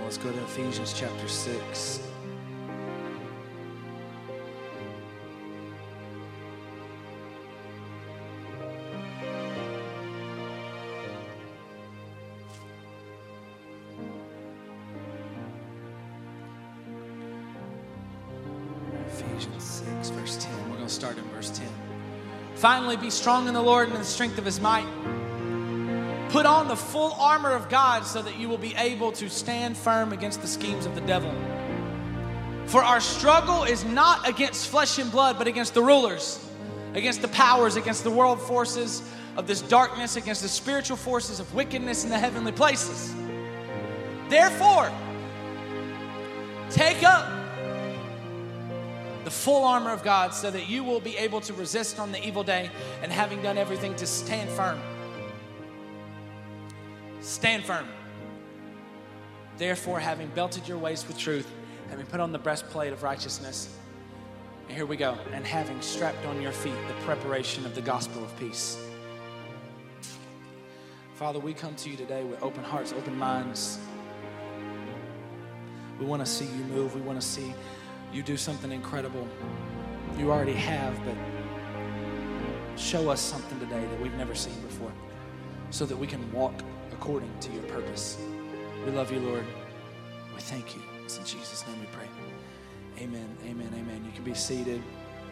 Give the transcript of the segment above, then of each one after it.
let's go to Ephesians chapter 6. Ephesians 6, verse 10. We're going to start in verse 10. Finally, be strong in the Lord and in the strength of his might. Put on the full armor of God so that you will be able to stand firm against the schemes of the devil. For our struggle is not against flesh and blood, but against the rulers, against the powers, against the world forces of this darkness, against the spiritual forces of wickedness in the heavenly places. Therefore, take up the full armor of God so that you will be able to resist on the evil day, and having done everything, to stand firm. Stand firm. Therefore, having belted your waist with truth, having put on the breastplate of righteousness, and here we go, and having strapped on your feet the preparation of the gospel of peace. Father, we come to you today with open hearts, open minds. We want to see you move. We want to see you do something incredible. You already have, but show us something today that we've never seen before, so that we can walk according to your purpose. We love you, Lord. We thank you. It's in Jesus' name we pray. Amen, amen, amen. You can be seated.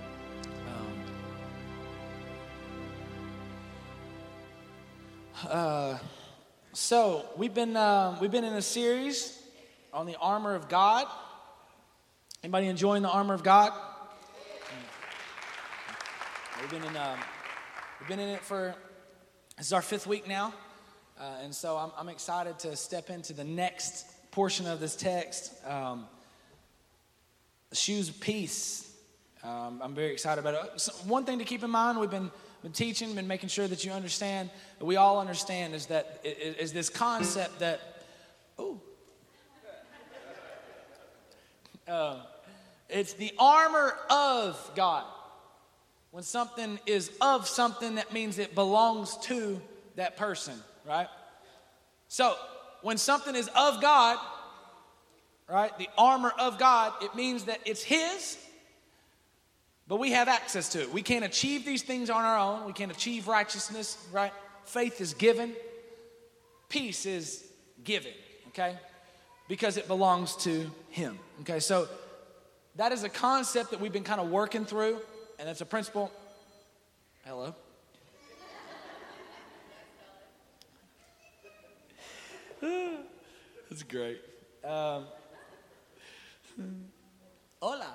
So we've been in a series on the armor of God. Anybody enjoying the armor of God? We've been in it for, this is our 5th week now. And so I'm excited to step into the next portion of this text, the shoes of peace. I'm very excited about it. So one thing to keep in mind, we've been teaching, been making sure that you understand, that we all understand, is that is this concept that, it's the armor of God. When something is of something, that means it belongs to that person. Right? So, when something is of God, right, the armor of God, it means that it's his, but we have access to it. We can't achieve these things on our own. We can't achieve righteousness, right? Faith is given. Peace is given, okay? Because it belongs to him, okay? So, that is a concept that we've been kind of working through, and it's a principle. Hello? That's great. Hola.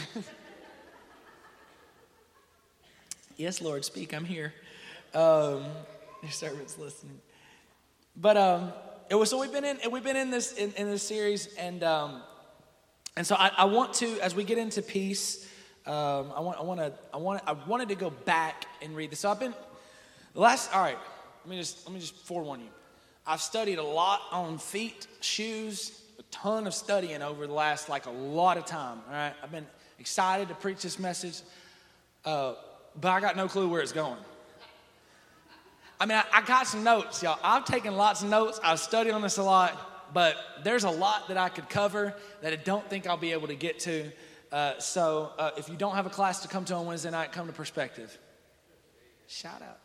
Yes, Lord, speak. I'm here. Your servant's listening. But we've been in this series, and so I want to, as we get into peace, I wanted to go back and read this. So let me just forewarn you. I've studied a lot on feet, shoes, a ton of studying over the last, a lot of time, all right? I've been excited to preach this message, but I got no clue where it's going. I mean, I got some notes, y'all. I've taken lots of notes. I've studied on this a lot, but there's a lot that I could cover that I don't think I'll be able to get to. So if you don't have a class to come to on Wednesday night, come to Perspective. Shout out.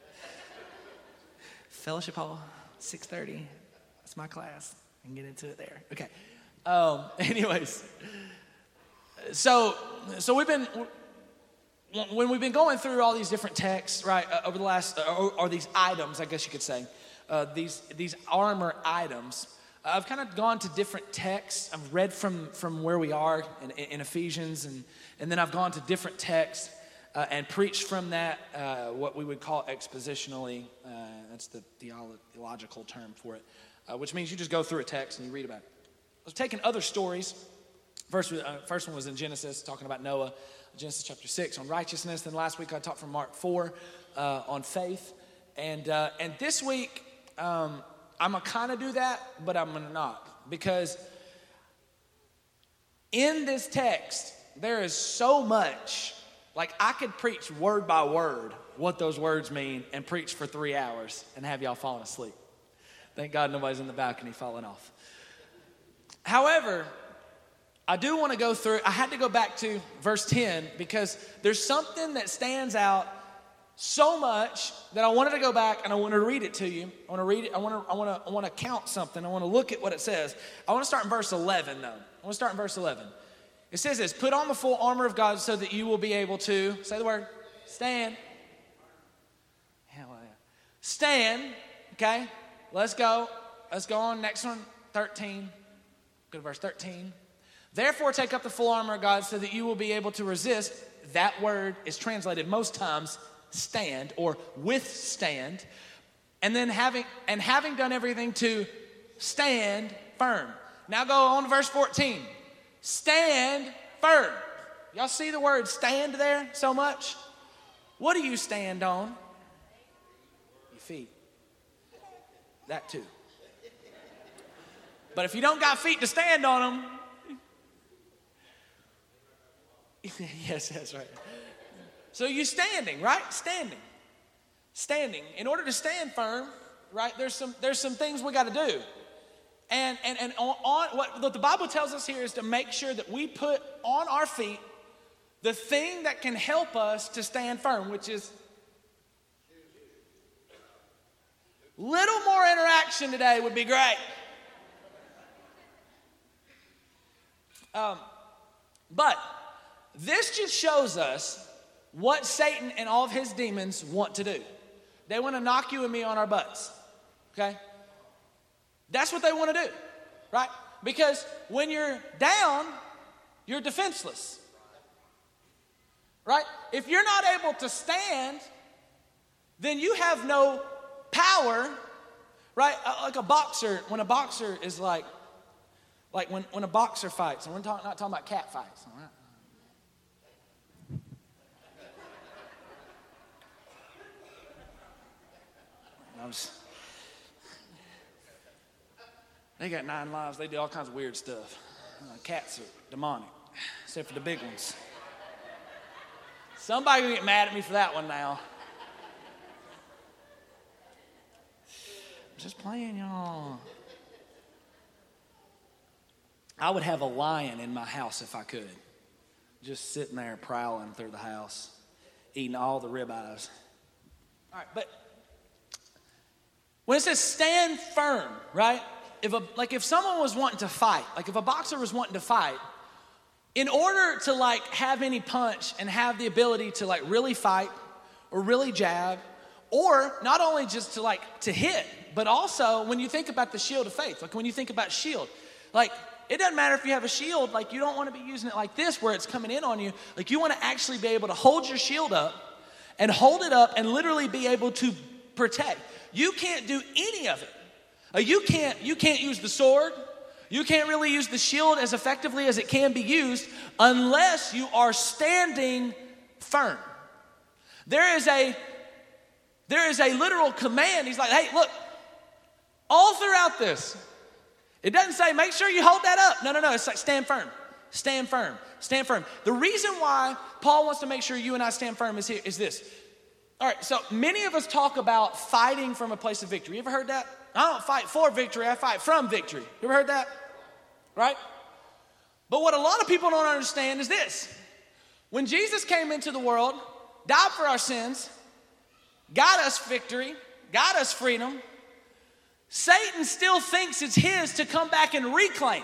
Fellowship Hall. 6:30. That's my class. I can get into it there. Okay. Anyways, so we've been going through all these different texts, right? Over the last, or these items, I guess you could say, these armor items. I've kind of gone to different texts. I've read from where we are in Ephesians, and then I've gone to different texts. And preached from that, what we would call expositionally. That's the theological term for it, which means you just go through a text and you read about it. I was taking other stories. First one was in Genesis, talking about Noah. Genesis chapter 6 on righteousness. Then last week I talked from Mark 4 on faith. And this week, I'm going to kind of do that, but I'm going to not. Because in this text, there is so much. I could preach word by word what those words mean and preach for 3 hours and have y'all falling asleep. Thank God nobody's in the balcony falling off. However, I do want to go through, I had to go back to verse 10 because there's something that stands out so much that I wanted to go back and I want to read it to you. I want to read it. I want to count something. I want to look at what it says. I want to start in verse 11 though. I want to start in verse 11. It says this, put on the full armor of God so that you will be able to, say the word, stand. Stand, okay? Let's go. Let's go on. Next one, 13. Go to verse 13. Therefore, take up the full armor of God so that you will be able to resist. That word is translated most times stand or withstand. And then having done everything to stand firm. Now go on to verse 14. Stand firm. Y'all see the word stand there so much? What do you stand on? Your feet. That too. But if you don't got feet to stand on them, yes, that's right. So you standing, right? Standing. In order to stand firm, right? There's some things we got to do, and on what the Bible tells us here is to make sure that we put on our feet the thing that can help us to stand firm, which is little more interaction today would be great. But this just shows us what Satan and all of his demons want to do. They want to knock you and me on our butts, okay? That's what they want to do, right? Because when you're down, you're defenseless, right? If you're not able to stand, then you have no power, right? Like a boxer, when a boxer is like when a boxer fights, and we're not talking about cat fights, all right? They got 9 lives. They do all kinds of weird stuff. Cats are demonic, except for the big ones. Somebody will get mad at me for that one now. I'm just playing, y'all. I would have a lion in my house if I could. Just sitting there prowling through the house, eating all the ribeyes. All right, but when it says stand firm, right? If someone was wanting to fight, like if a boxer was wanting to fight, in order to like have any punch and have the ability to like really fight or really jab, or not only just to hit, but also when you think about the shield of faith, like when you think about shield, like it doesn't matter if you have a shield, like you don't want to be using it like this where it's coming in on you. Like you want to actually be able to hold your shield up and hold it up and literally be able to protect. You can't do any of it. You can't use the sword. You can't really use the shield as effectively as it can be used unless you are standing firm. There is a literal command. He's like, hey, look, all throughout this, it doesn't say make sure you hold that up. No. It's like stand firm, stand firm, stand firm. The reason why Paul wants to make sure you and I stand firm is this. All right, so many of us talk about fighting from a place of victory. You ever heard that? I don't fight for victory, I fight from victory. You ever heard that? Right? But what a lot of people don't understand is this. When Jesus came into the world, died for our sins, got us victory, got us freedom, Satan still thinks it's his to come back and reclaim.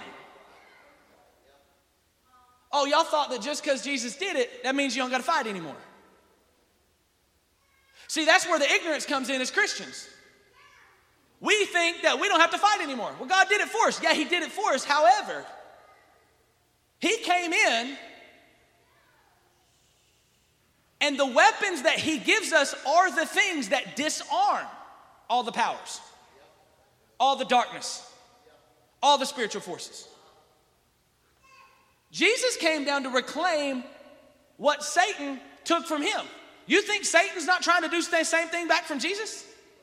Oh, y'all thought that just because Jesus did it, that means you don't got to fight anymore. See, that's where the ignorance comes in as Christians. We think that we don't have to fight anymore. Well, God did it for us. Yeah, he did it for us. However, he came in, and the weapons that he gives us are the things that disarm all the powers, all the darkness, all the spiritual forces. Jesus came down to reclaim what Satan took from him. You think Satan's not trying to do the same thing back from Jesus?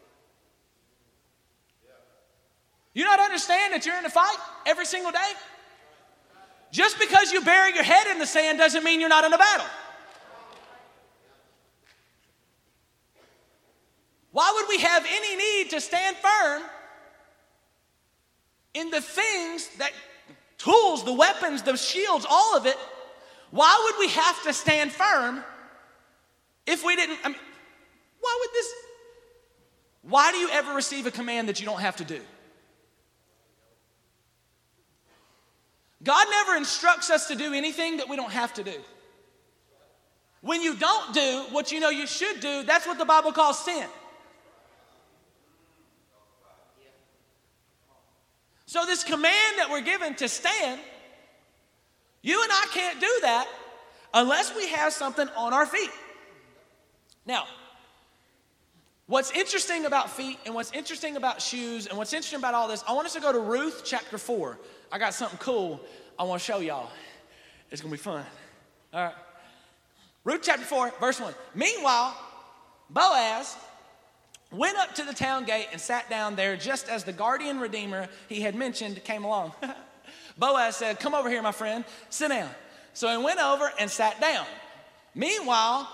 You not understand that you're in a fight every single day? Just because you bury your head in the sand doesn't mean you're not in a battle. Why would we have any need to stand firm in the things that tools, the weapons, the shields, all of it, why would we have to stand firm if we didn't? Why do you ever receive a command that you don't have to do? God never instructs us to do anything that we don't have to do. When you don't do what you know you should do, that's what the Bible calls sin. So this command that we're given to stand, you and I can't do that unless we have something on our feet. Now, what's interesting about feet and what's interesting about shoes and what's interesting about all this, I want us to go to Ruth chapter 4. I got something cool I want to show y'all. It's going to be fun. All right. Ruth chapter 4, verse 1. Meanwhile, Boaz went up to the town gate and sat down there just as the guardian redeemer he had mentioned came along. Boaz said, "Come over here, my friend. Sit down." So he went over and sat down. Meanwhile,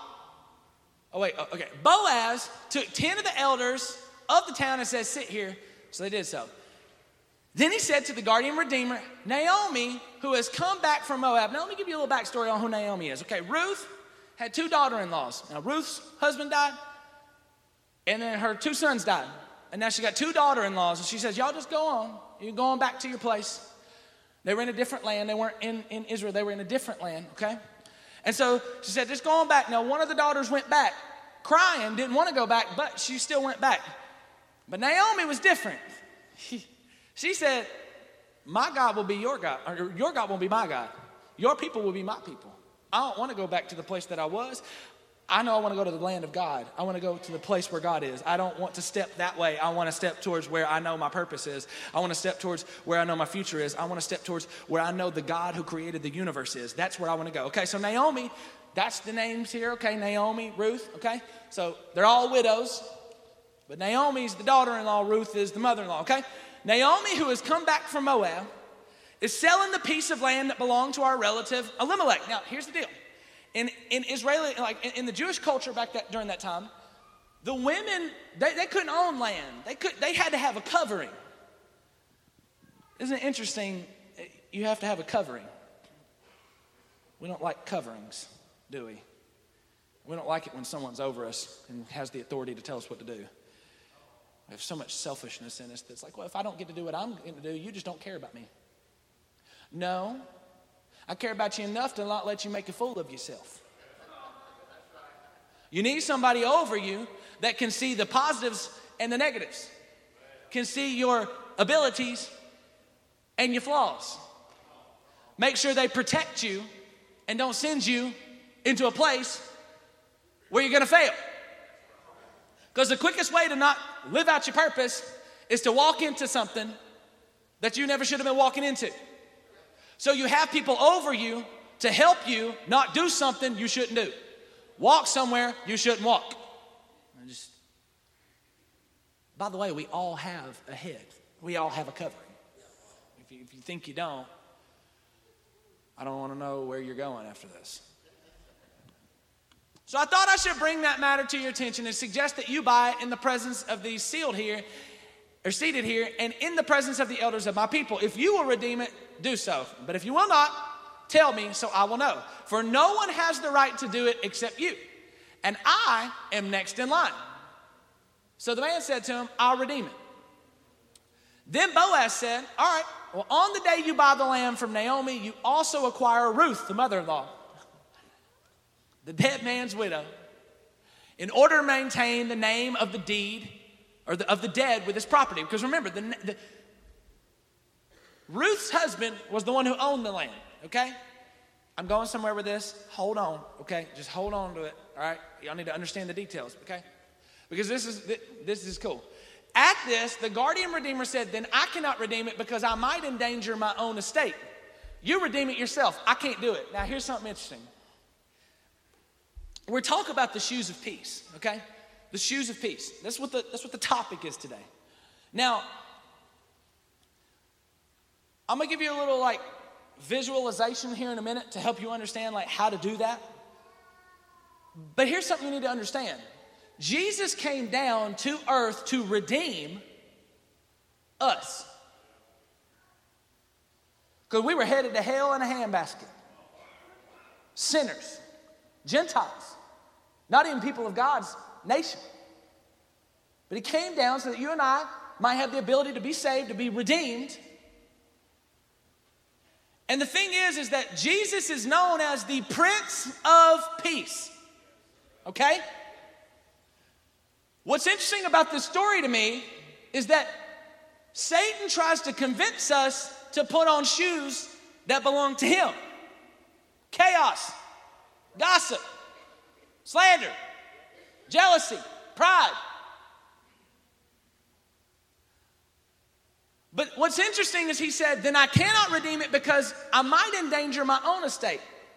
Boaz took 10 of the elders of the town and said, "Sit here." So they did so. Then he said to the guardian redeemer, Naomi, who has come back from Moab. Now let me give you a little backstory on who Naomi is. Okay, Ruth had 2 daughter-in-laws. Now Ruth's husband died, and then her 2 sons died. And now she got 2 daughter-in-laws, and she says, y'all just go on. You go on back to your place. They were in a different land. They weren't in Israel. They were in a different land, okay? And so she said, just go on back. Now one of the daughters went back, crying, didn't want to go back, but she still went back. But Naomi was different. She said, my God will be your God, or your God will be my God. Your people will be my people. I don't want to go back to the place that I was. I know I want to go to the land of God. I want to go to the place where God is. I don't want to step that way. I want to step towards where I know my purpose is. I want to step towards where I know my future is. I want to step towards where I know the God who created the universe is. That's where I want to go. Okay, so Naomi, that's the names here. Okay, Naomi, Ruth, okay? So they're all widows, but Naomi's the daughter-in-law. Ruth is the mother-in-law, okay? Naomi, who has come back from Moab, is selling the piece of land that belonged to our relative Elimelech. Now, here's the deal. In Israeli, like in the Jewish culture during that time, the women, they couldn't own land. They had to have a covering. Isn't it interesting? You have to have a covering. We don't like coverings, do we? We don't like it when someone's over us and has the authority to tell us what to do. We have so much selfishness in us that's like, well, if I don't get to do what I'm going to do, you just don't care about me. No, I care about you enough to not let you make a fool of yourself. You need somebody over you that can see the positives and the negatives, can see your abilities and your flaws. Make sure they protect you and don't send you into a place where you're going to fail. Because the quickest way to not live out your purpose is to walk into something that you never should have been walking into. So you have people over you to help you not do something you shouldn't do. Walk somewhere you shouldn't walk. By the way, we all have a head. We all have a covering. If you think you don't, I don't want to know where you're going after this. So I thought I should bring that matter to your attention and suggest that you buy it in the presence of these seated here, and in the presence of the elders of my people. If you will redeem it, do so. But if you will not, tell me so I will know. For no one has the right to do it except you, and I am next in line. So the man said to him, I'll redeem it. Then Boaz said, all right, well, on the day you buy the land from Naomi, you also acquire Ruth, the mother-in-law, the dead man's widow, in order to maintain the name of the deed or of the dead with his property. Because remember, Ruth's husband was the one who owned the land, okay? I'm going somewhere with this. Hold on, okay? Just hold on to it, all right? Y'all need to understand the details, okay? Because this is cool. At this, the guardian redeemer said, then I cannot redeem it because I might endanger my own estate. You redeem it yourself. I can't do it. Now, here's something interesting. We're talking about the shoes of peace, okay? The shoes of peace. That's what the topic is today. Now, I'm going to give you a little visualization here in a minute to help you understand how to do that. But here's something you need to understand. Jesus came down to earth to redeem us. Because we were headed to hell in a handbasket. Sinners, Gentiles, not even people of God's nation. But he came down so that you and I might have the ability to be saved, to be redeemed. And the thing is that Jesus is known as the Prince of Peace. Okay? What's interesting about this story to me is that Satan tries to convince us to put on shoes that belong to him. Chaos, gossip, slander, jealousy, pride. But what's interesting is he said, then I cannot redeem it because I might endanger my own estate.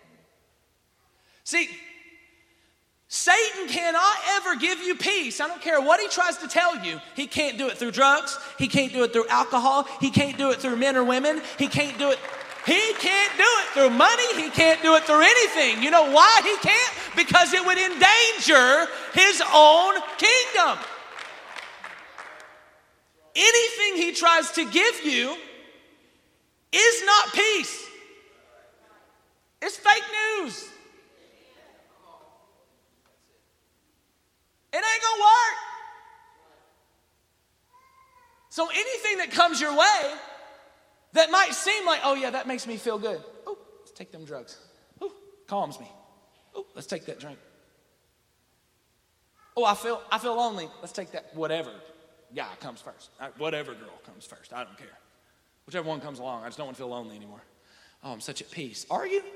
See, Satan cannot ever give you peace. I don't care what he tries to tell you. He can't do it through drugs. He can't do it through alcohol. He can't do it through men or women. He can't do it through money. He can't do it through anything. You know why he can't? Because it would endanger his own kingdom. Anything he tries to give you is not peace. It's fake news. It ain't gonna work. So anything that comes your way that might seem like, oh yeah, that makes me feel good. Oh, let's take them drugs. Oh, calms me. Oh, let's take that drink. Oh, I feel lonely. Let's take that whatever. Guy comes first. Whatever girl comes first. I don't care. Whichever one comes along. I just don't want to feel lonely anymore. Oh, I'm such at peace. Are you?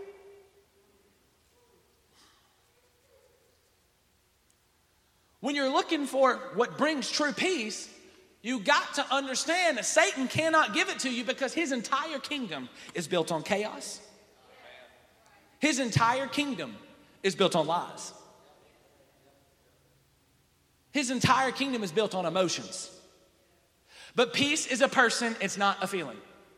When you're looking for what brings true peace, you got to understand that Satan cannot give it to you because his entire kingdom is built on chaos. His entire kingdom is built on lies. His entire kingdom is built on emotions. But peace is a person, it's not a feeling.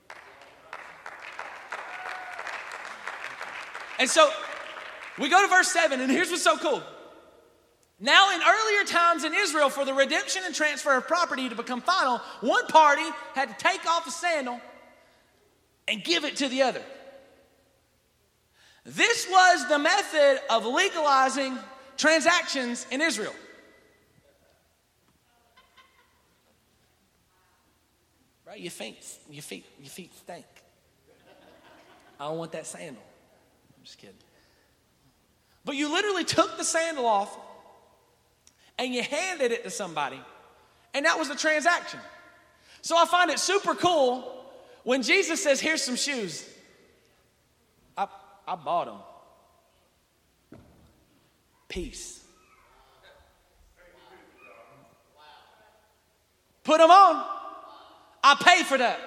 And so we go to verse 7, and here's what's so cool. Now, in earlier times in Israel, for the redemption and transfer of property to become final, one party had to take off a sandal and give it to the other. This was the method of legalizing transactions in Israel. Right? Your feet stink. I don't want that sandal. I'm just kidding. But you literally took the sandal off and you handed it to somebody, and that was the transaction. So I find it super cool when Jesus says, here's some shoes. I bought them. Peace. Put them on. I paid for that.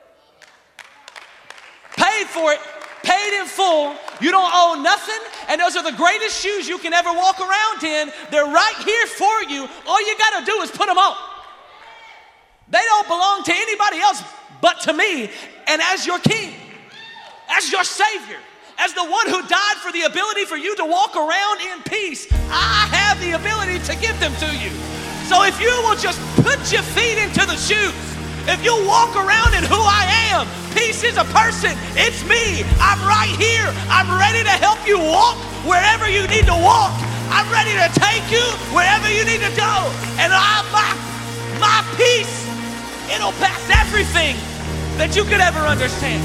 Paid for it. Paid in full. You don't owe nothing. And those are the greatest shoes you can ever walk around in. They're right here for you. All you got to do is put them on. They don't belong to anybody else but to me. And as your king, as your savior, as the one who died for the ability for you to walk around in peace, I have the ability to give them to you. So if you will just put your feet into the shoes, if you walk around in who I am, peace is a person. It's me. I'm right here. I'm ready to help you walk wherever you need to walk. I'm ready to take you wherever you need to go. And my peace, it'll pass everything that you could ever understand.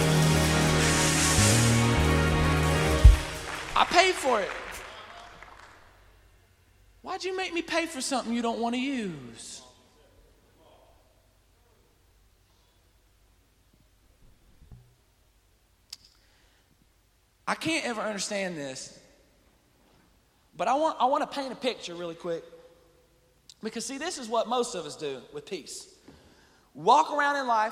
I paid for it. Why'd you make me pay for something you don't want to use? I can't ever understand this, but I want to paint a picture really quick. Because see, this is what most of us do with peace. Walk around in life,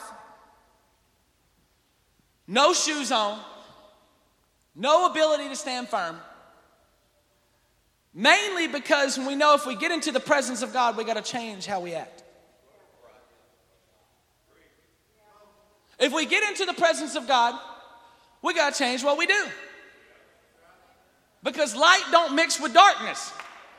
no shoes on, no ability to stand firm. Mainly because we know if we get into the presence of God, we got to change how we act. If we get into the presence of God, we got to change what we do. Because light don't mix with darkness.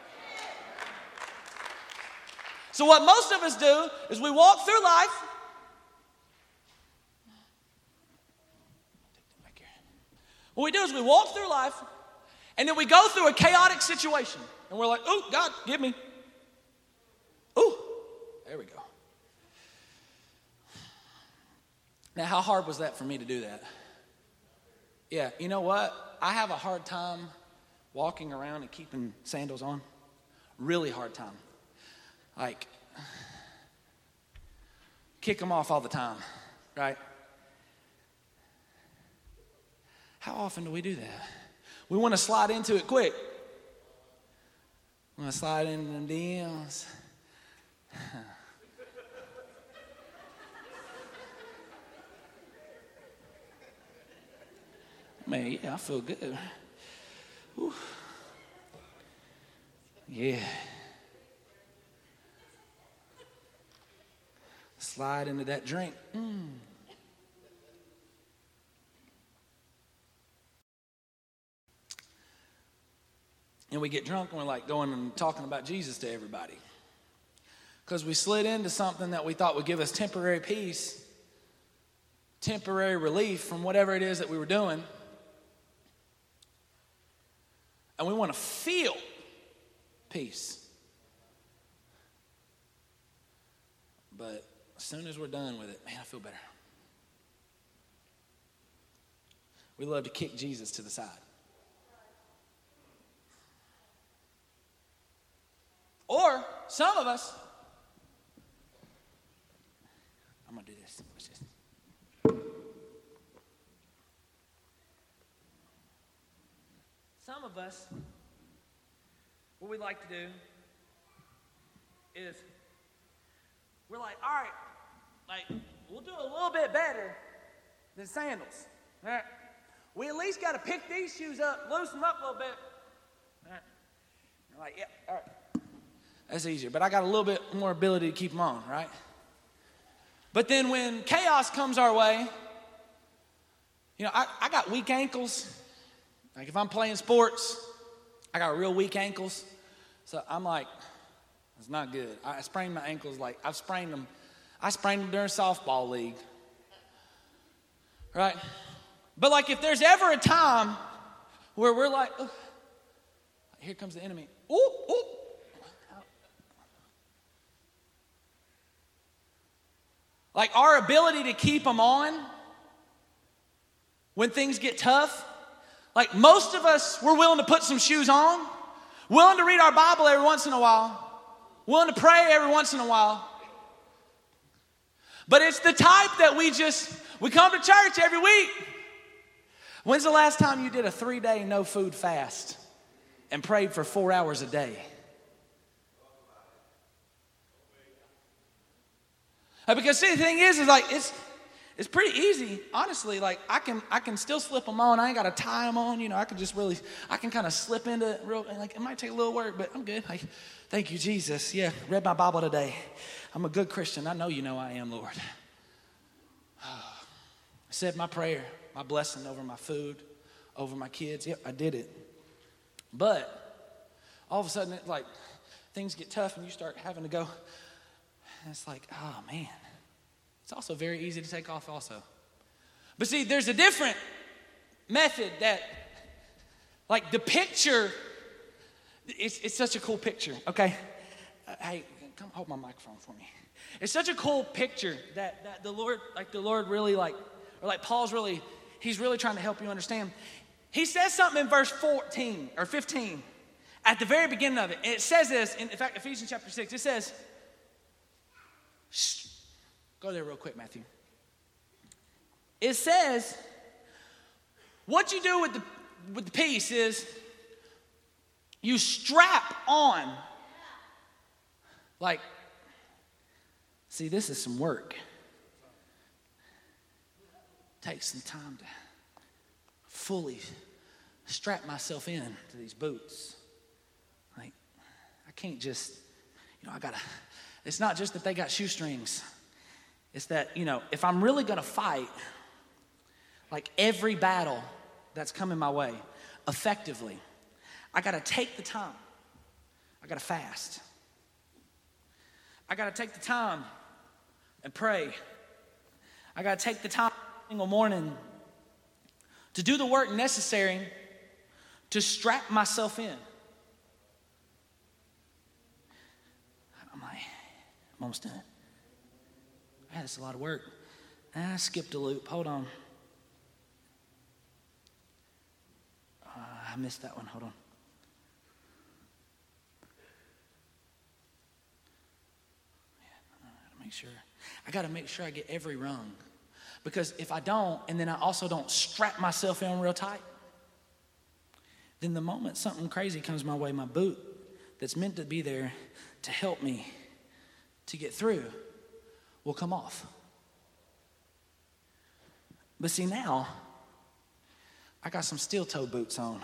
So what most of us do is we walk through life What we do is we walk through life, and then we go through a chaotic situation, and we're like, "Ooh, God, give me." Ooh, there we go. Now, how hard was that for me to do that? Yeah, you know what? I have a hard time walking around and keeping sandals on. Really hard time. Like, kick them off all the time, right? How often do we do that? We want to slide into it quick. We want to slide into them DMs. Man, yeah, I feel good. Whew. Yeah. Slide into that drink. And we get drunk and we're like going and talking about Jesus to everybody. Because we slid into something that we thought would give us temporary peace, temporary relief from whatever it is that we were doing. And we want to feel peace. But as soon as we're done with it, man, I feel better. We love to kick Jesus to the side. Or some of us, I'm going to do this. Watch this. Some of us, what we like to do is we're like, all right, like, we'll do a little bit better than sandals. All right? We at least got to pick these shoes up, loosen them up a little bit. All right? We're like, yeah, all right. That's easier, but I got a little bit more ability to keep them on, right? But then when chaos comes our way, you know, I got weak ankles. Like if I'm playing sports, I got real weak ankles. So I'm like, it's not good. I sprained my ankles like, I sprained them during softball league. Right? But like if there's ever a time where we're like, oh, here comes the enemy. Ooh, ooh. Like our ability to keep them on when things get tough. Like most of us, we're willing to put some shoes on, willing to read our Bible every once in a while, willing to pray every once in a while. But it's the type that we come to church every week. When's the last time you did a 3-day no food fast and prayed for 4 hours a day? Because see, the thing is like it's pretty easy, honestly. Like I can still slip them on. I ain't got to tie them on. You know, I can kind of slip into it real. Like it might take a little work, but I'm good. Like, thank you, Jesus. Yeah, read my Bible today. I'm a good Christian. I know you know I am, Lord. I said my prayer, my blessing over my food, over my kids. Yep, I did it. But all of a sudden, it's like things get tough, and you start having to go. And it's like, oh man. It's also very easy to take off also. But see, there's a different method that, like the picture, it's such a cool picture, okay? Hey, come hold my microphone for me. It's such a cool picture that the Lord really he's really trying to help you understand. He says something in verse 14 or 15 at the very beginning of it. And it says this, in fact, Ephesians chapter 6, it says, go there real quick, Matthew. It says, what you do with the piece is you strap on. Like, see, this is some work. Take some time to fully strap myself in to these boots. Like, I can't just, it's not just that they got shoestrings. It's that, if I'm really going to fight, like every battle that's coming my way effectively, I got to take the time. I got to fast. I got to take the time and pray. I got to take the time every single morning to do the work necessary to strap myself in. I'm like, I'm almost done. That's a lot of work. I skipped a loop. Hold on. I missed that one. Hold on. I got to make sure I get every rung. Because if I don't, and then I also don't strap myself in real tight, then the moment something crazy comes my way, my boot that's meant to be there to help me to get through will come off. But see, now I got some steel toe boots on.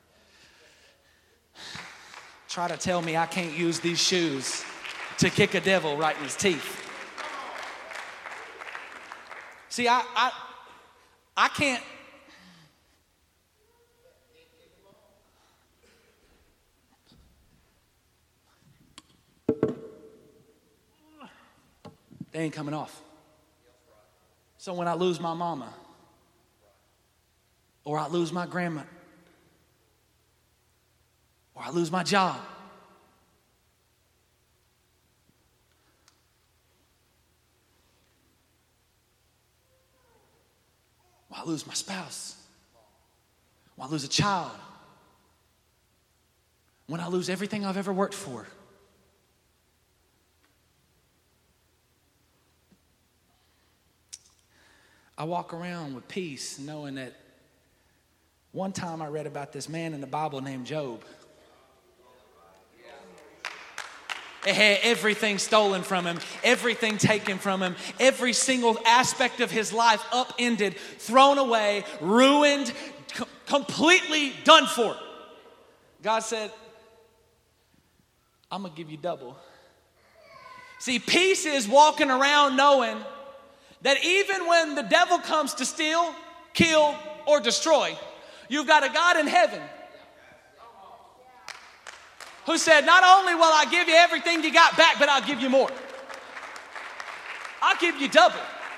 Try to tell me I can't use these shoes to kick a devil right in his teeth. See, I can't. They ain't coming off. So when I lose my mama, or I lose my grandma, or I lose my job, or I lose my spouse, or I lose a child, when I lose everything I've ever worked for, I walk around with peace, knowing that one time I read about this man in the Bible named Job. It had everything stolen from him, everything taken from him, every single aspect of his life upended, thrown away, ruined, completely done for. God said, I'm going to give you double. See, peace is walking around knowing that even when the devil comes to steal, kill, or destroy, you've got a God in heaven who said, not only will I give you everything you got back, but I'll give you more. I'll give you double.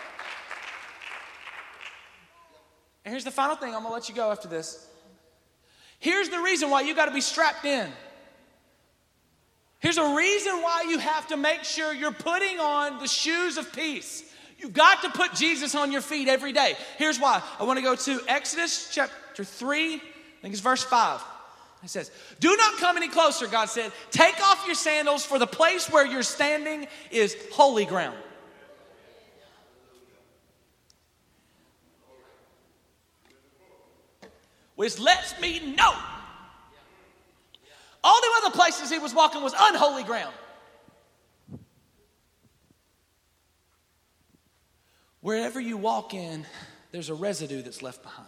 And here's the final thing. I'm going to let you go after this. Here's the reason why you got to be strapped in. Here's a reason why you have to make sure you're putting on the shoes of peace. You've got to put Jesus on your feet every day. Here's why. I want to go to Exodus chapter 3, I think it's verse 5. It says, do not come any closer, God said. Take off your sandals, for the place where you're standing is holy ground. Which lets me know all the other places he was walking was unholy ground. Wherever you walk in, there's a residue that's left behind.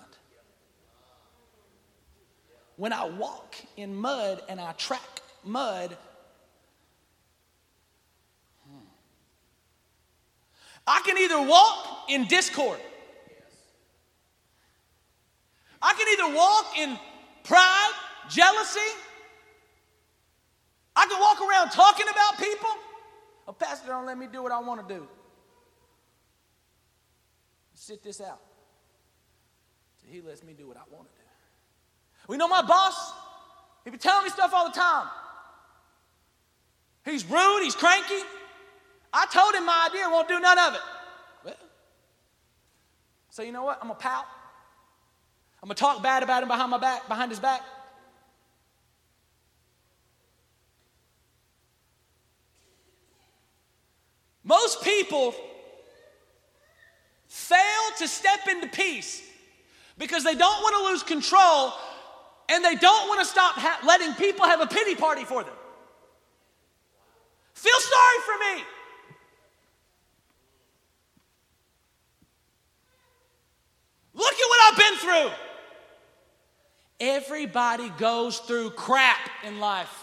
When I walk in mud and I track mud, I can either walk in discord. I can either walk in pride, jealousy. I can walk around talking about people. Oh, Pastor, don't let me do what I want to do. Sit this out till he lets me do what I want to do. We know my boss, he be telling me stuff all the time. He's rude, he's cranky. I told him my idea, won't do none of it. Well, so you know what? I'm going to pout. I'm going to talk bad about him behind his back. Most people fail to step into peace because they don't want to lose control and they don't want to stop letting people have a pity party for them. Feel sorry for me. Look at what I've been through. Everybody goes through crap in life.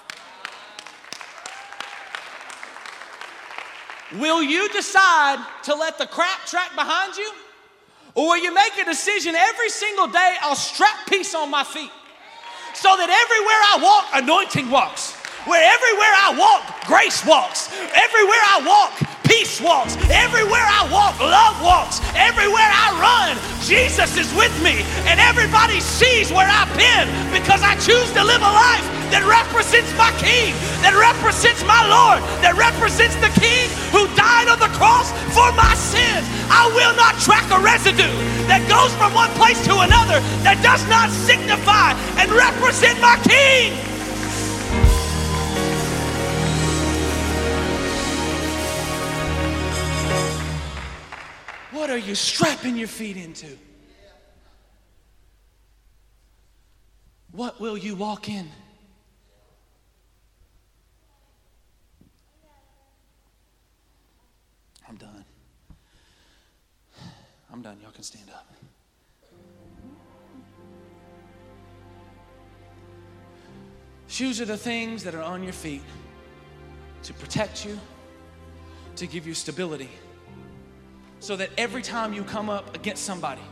Will you decide to let the crap track behind you? Or will you make a decision every single day, I'll strap peace on my feet so that everywhere I walk, anointing walks. Where everywhere I walk, grace walks. Everywhere I walk, peace Jesus walks. Everywhere I walk, love walks. Everywhere I run, Jesus is with me. And everybody sees where I've been because I choose to live a life that represents my King, that represents my Lord, that represents the King who died on the cross for my sins. I will not track a residue that goes from one place to another that does not signify and represent my King. What are you strapping your feet into? What will you walk in? I'm done. I'm done. Y'all can stand up. Shoes are the things that are on your feet to protect you, to give you stability, so that every time you come up against somebody,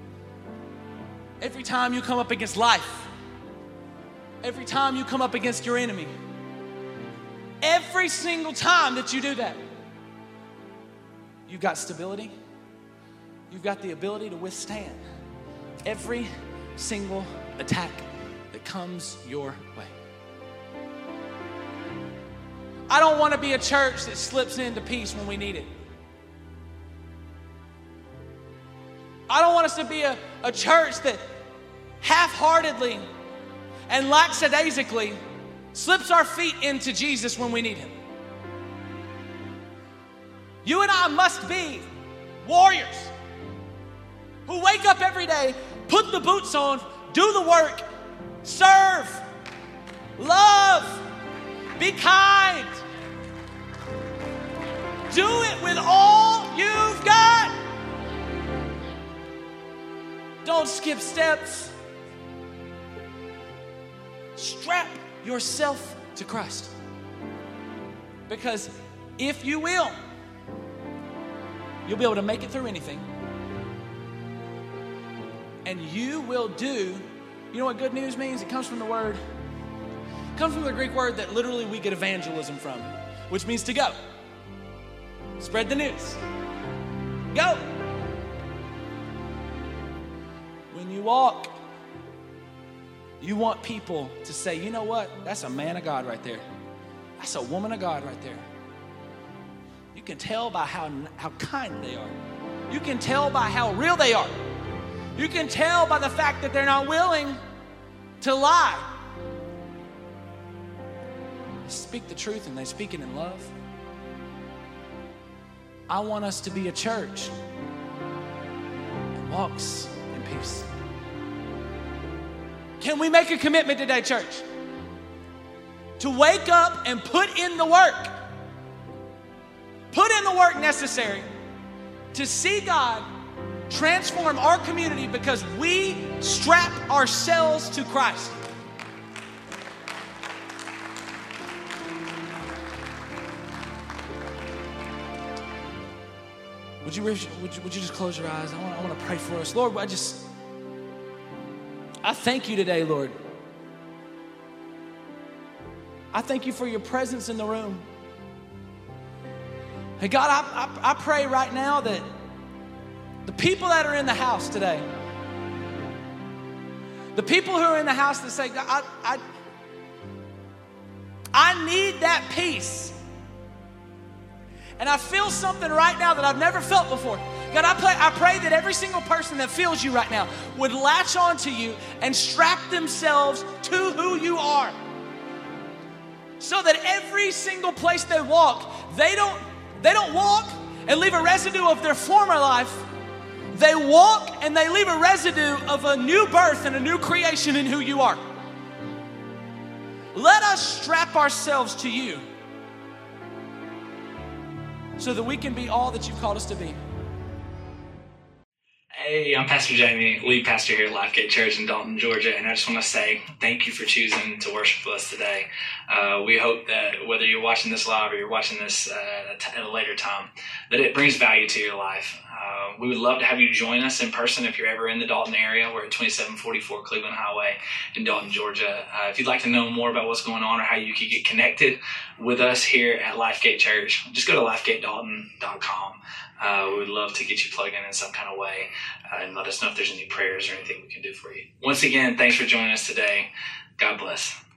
every time you come up against life, every time you come up against your enemy, every single time that you do that, you've got stability, you've got the ability to withstand every single attack that comes your way. I don't want to be a church that slips into peace when we need it. I don't want us to be a church that half-heartedly and lackadaisically slips our feet into Jesus when we need him. You and I must be warriors who wake up every day, put the boots on, do the work, serve, love, be kind. Do it with all you've got. Don't skip steps. Strap yourself to Christ. Because if you will, you'll be able to make it through anything. And you will do, you know what good news means? It comes from the Greek word that literally we get evangelism from, which means to go. Spread the news. Go. When you walk, you want people to say, you know what? That's a man of God right there. That's a woman of God right there. You can tell by how kind they are. You can tell by how real they are. You can tell by the fact that they're not willing to lie. They speak the truth and they speak it in love. I want us to be a church that walks in peace. Can we make a commitment today, church? To wake up and put in the work. Put in the work necessary to see God transform our community because we strap ourselves to Christ. Would you just close your eyes? I want to pray for us. Lord, I thank you today, Lord. I thank you for your presence in the room. Hey, God, I pray right now that the people that are in the house today, the people who are in the house that say, God, I need that peace. And I feel something right now that I've never felt before. God, I pray that every single person that feels you right now would latch on to you and strap themselves to who you are. So that every single place they walk, they don't walk and leave a residue of their former life. They walk and they leave a residue of a new birth and a new creation in who you are. Let us strap ourselves to you so that we can be all that you've called us to be. Hey, I'm Pastor Jamie, lead pastor here at Lifegate Church in Dalton, Georgia, and I just want to say thank you for choosing to worship with us today. We hope that whether you're watching this live or you're watching this at a later time, that it brings value to your life. We would love to have you join us in person if you're ever in the Dalton area. We're at 2744 Cleveland Highway in Dalton, Georgia. If you'd like to know more about what's going on or how you can get connected with us here at Lifegate Church, just go to lifegatedalton.com. We would love to get you plugged in some kind of way and let us know if there's any prayers or anything we can do for you. Once again, thanks for joining us today. God bless.